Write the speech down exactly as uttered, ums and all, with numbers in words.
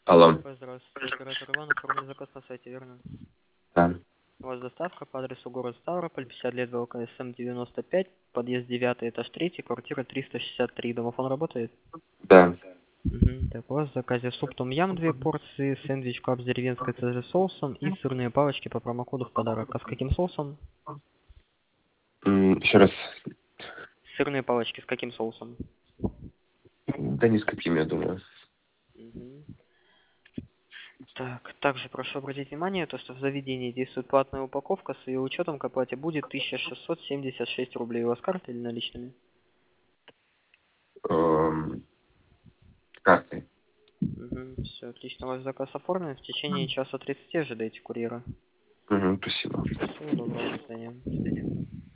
Алло. Здравствуйте, оператор Иван, оформлен заказ на сайте, верно? Да. У вас доставка по адресу город Ставрополь, пятьдесят лет ВЛК СМ девяносто пять, подъезд девятый, этаж третий, квартира триста шестьдесят три. Домофон работает? Да. Угу. Так, у вас в заказе суп том ям две порции, сэндвич кап с деревенской цезарь соусом и сырные палочки по промокоду в подарок. А с каким соусом? М, Еще раз. Сырные палочки с каким соусом? Да ни с каким, я думаю. Мгм. Так, также прошу обратить внимание, то, что в заведении действует платная упаковка, с ее учетом к оплате будет тысяча шестьсот семьдесят шесть рублей. У вас карта или наличными? Эм, Картой. Угу, все, отлично, ваш заказ оформлен. В течение часа тридцати ожидайте курьера. Угу, спасибо. Всего доброго, до свидания.